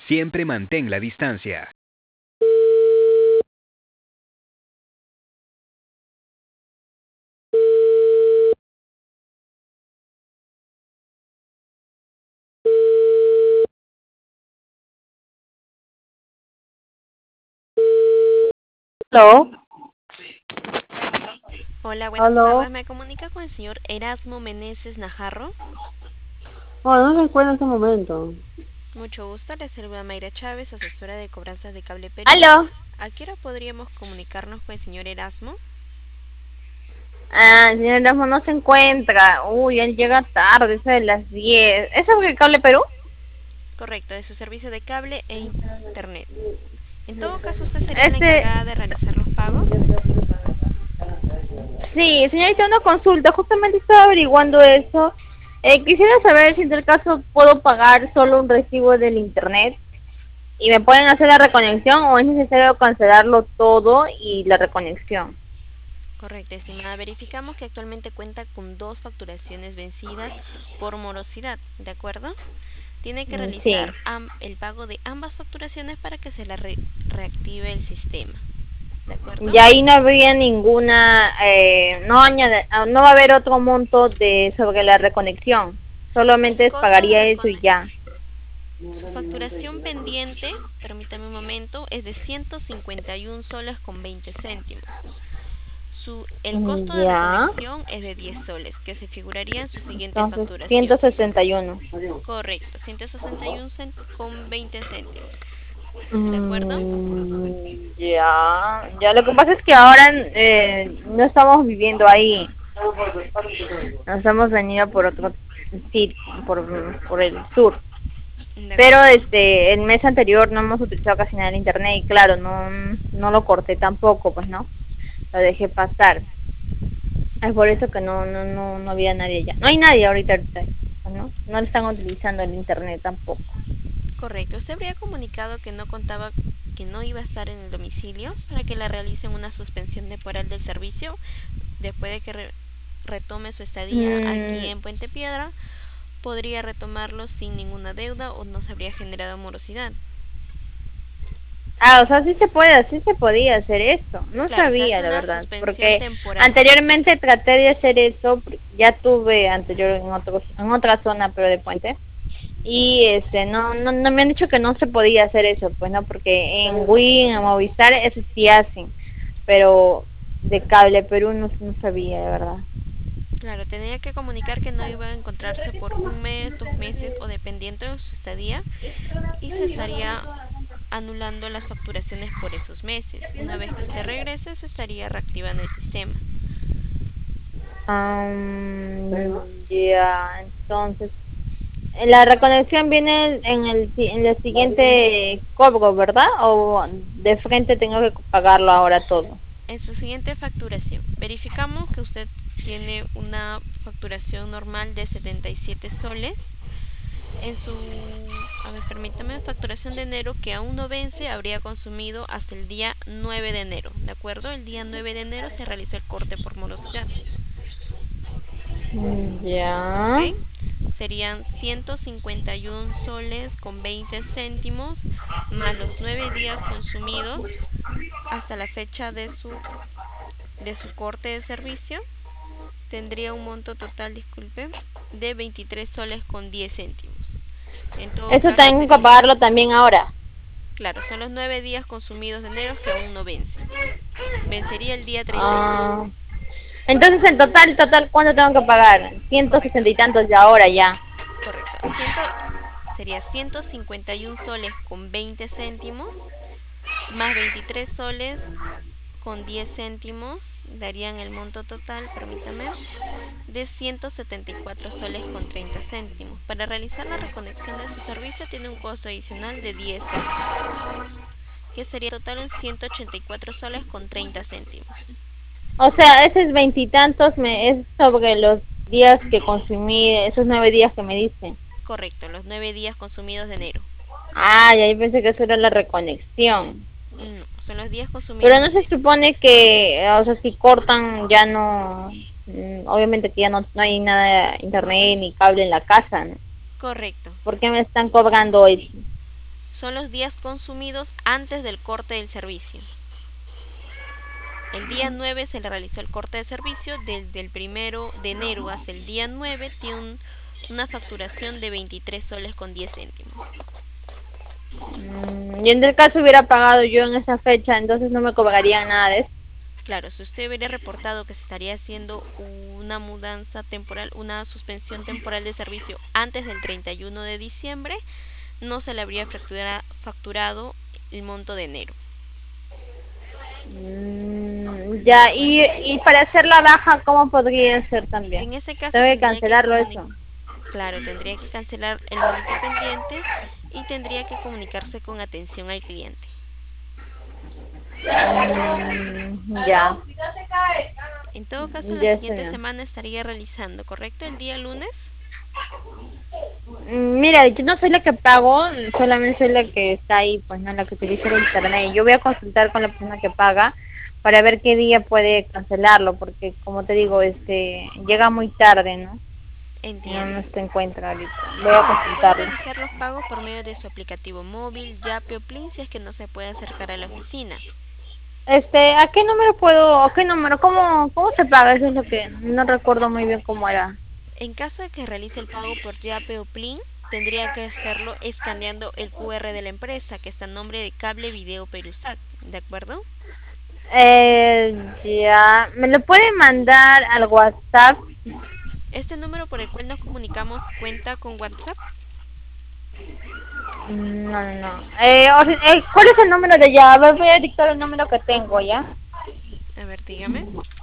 Siempre mantén la distancia. Aló, Hola, buenas aló. tardes. Me comunica con el señor Erasmo Meneses Najarro. Oh, no se encuentra en este momento. Mucho gusto. Le saluda Mayra Chávez, asesora de cobranzas de Cable Perú. Aló. ¿A qué hora podríamos comunicarnos con el señor Erasmo? El señor Erasmo no se encuentra. Uy, él llega tarde, es de las 10. ¿Es sobre el Cable Perú? Correcto, de su servicio de cable e internet. En todo caso, ¿usted sería la Este, encargada de realizar los pagos? sí, señorita, una consulta. Justamente estaba averiguando eso. Quisiera saber si en tal caso puedo pagar solo un recibo del internet y me pueden hacer la reconexión o es necesario cancelarlo todo y la reconexión. Correcto, estimada. Verificamos que actualmente cuenta con dos facturaciones vencidas por morosidad, ¿de acuerdo? Tiene que Sí. realizar el pago de ambas facturaciones para que se la reactive el sistema, ¿de acuerdo? Y ahí no habría ninguna, no va a haber otro monto de sobre la reconexión, El solamente costo de pagaría eso y ya. su facturación pendiente, permítame un momento, es de 151 soles con 20 céntimos. El costo de Ya, reconexión es de 10 soles, que se figuraría en su siguiente entonces facturación. 161. Correcto, 161 con 20 céntimos. ¿De acuerdo? Ya, lo que pasa es que ahora no estamos viviendo ahí, nos hemos venido por otro sitio, por el sur. De Pero acuerdo. el mes anterior no hemos utilizado casi nada el internet y claro, no lo corté tampoco, pues no, lo dejé pasar. Es por eso que no había nadie ya. No hay nadie ahorita, ¿no? No están utilizando el internet tampoco. Correcto. Usted habría comunicado que no contaba, que no iba a estar en el domicilio para que le realicen una suspensión temporal del servicio después de que retome su estadía aquí Mm, en Puente Piedra. Podría retomarlo sin ninguna deuda o no se habría generado morosidad. o sea, sí se podía hacer eso. No Claro, se sabía, hace la una verdad, suspensión porque temporal. anteriormente traté de hacer eso, ya tuve anterior en otra zona, pero de Puente. Y no me han dicho que no se podía hacer eso, pues no, porque en Win, en Movistar, eso sí hacen, pero de Cable Perú no sabía, de verdad. Claro, tenía que comunicar que no iba a encontrarse por un mes, 2 meses o dependiendo de su estadía y se estaría anulando las facturaciones por esos meses. Una vez que usted regrese, se estaría reactivando el sistema. Ya, entonces, la reconexión viene en el siguiente cobro, ¿verdad? O de frente tengo que pagarlo ahora todo. En su siguiente facturación, verificamos que usted tiene una facturación normal de 77 soles. A ver, permítame, facturación de enero que aún no vence, habría consumido hasta el día 9 de enero, ¿de acuerdo? El día 9 de enero se realiza el corte por morosidad. Ya. ¿Ok? Serían 151 soles con 20 céntimos más los 9 días consumidos hasta la fecha de su corte de servicio. Tendría un monto total, disculpe, de 23 soles con 10 céntimos. En todo Eso caso tengo que sería, pagarlo también ahora. claro, son los 9 días consumidos de enero que aún no vencen. Vencería el día 31. Ah, entonces en total, ¿cuánto tengo que pagar? Ciento Correcto, sesenta y tantos ya ahora ya. correcto. Sería 151 soles con 20 céntimos más 23 soles con 10 céntimos darían el monto total, permítame, de 174 soles con 30 céntimos. Para realizar la reconexión de su servicio tiene un costo adicional de 10 soles, que sería total en 184 soles con 30 céntimos. O sea, esos veintitantos es sobre los días que consumí, esos 9 días que me dicen. Correcto, los 9 días consumidos de enero. Ya yo pensé que eso era la reconexión. No, son los días Pero consumidos de no se enero. supone que, o sea, si cortan ya no, obviamente que ya no hay nada de internet ni cable en la casa, ¿no? Correcto. ¿Por qué me están cobrando eso? son los días consumidos antes del corte del servicio. El día 9 se le realizó el corte de servicio, desde el 1 de enero hasta el día 9 tiene una facturación de 23 soles con 10 céntimos. Y en el caso hubiera pagado yo en esa fecha, entonces no me cobrarían nada de eso. Claro, si usted hubiera reportado que se estaría haciendo una mudanza temporal, una suspensión temporal de servicio antes del 31 de diciembre, no se le habría facturado el monto de enero. Ya, y para hacer la baja, ¿cómo podría ser también? En ese caso Tengo que tendría cancelarlo eso. Claro, tendría que cancelar el monto pendiente y tendría que comunicarse con atención al cliente. Ya. En todo caso, la Ya siguiente sé. semana estaría realizando, ¿correcto? El día lunes. Mira, yo no soy la que pago, solamente soy la que está ahí, pues no la que utiliza el internet. Yo voy a consultar con la persona que paga para ver qué día puede cancelarlo, porque como te digo, llega muy tarde, ¿no? Entiendo. No se encuentra ahorita. Voy a Puede consultarlo. realizar los pagos por medio de su aplicativo móvil, Yape o Plin, si es que no se puede acercar a la oficina. ¿A qué número puedo, a qué número, cómo se paga? Eso es lo que no recuerdo muy bien cómo era. En caso de que realice el pago por Yape o Plin, tendría que hacerlo escaneando el QR de la empresa, que está a nombre de Cable Video Perusat, ¿de acuerdo? Ya, ¿me lo puede mandar al WhatsApp? Este número por el cual nos comunicamos cuenta con WhatsApp. No. ¿Cuál es el número de allá? A ver, voy a dictar el número que tengo, ¿ya? A ver, dígame.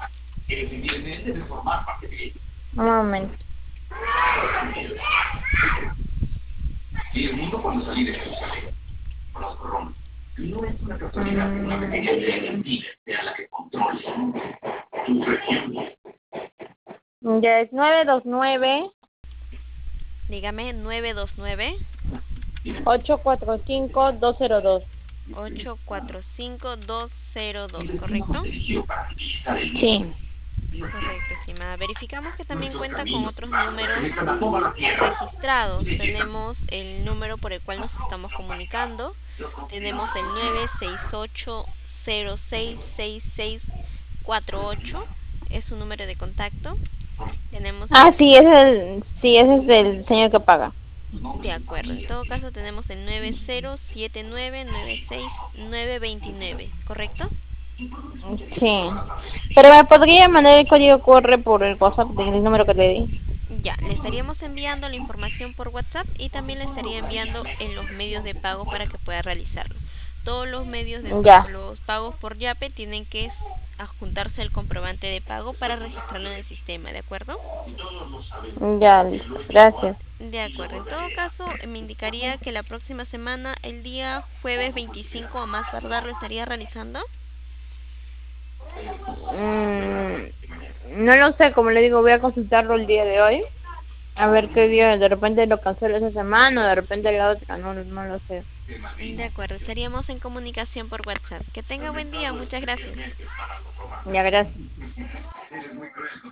Un momento. Ya es 929 Dígame, 929 845 202. 845-202, ¿correcto? Sí. Correcto, estimada. Verificamos que también cuenta con otros números registrados. Tenemos el número por el cual nos estamos comunicando. Tenemos el 968-066648. Es su número de contacto. Tenemos Sí, ese es del señor que paga. De acuerdo. En todo caso tenemos el 9079962929, ¿correcto? Sí. Pero me podría mandar el código QR por el WhatsApp del número que te di. Ya, le estaríamos enviando la información por WhatsApp y también le estaría enviando en los medios de pago para que pueda realizarlo. Todos los medios de Ya. los pagos por Yape tienen que adjuntarse el comprobante de pago para registrarlo en el sistema, ¿de acuerdo? Ya, listo. Gracias. De acuerdo. En todo caso, me indicaría que la próxima semana, el día jueves 25 a más tardar, lo estaría realizando. No lo sé, como le digo, voy a consultarlo el día de hoy. A ver qué día, de repente lo cancelo esa semana o de repente la otra, no lo sé. De acuerdo, estaríamos en comunicación por WhatsApp. Que tenga buen día, muchas gracias. Ya, gracias.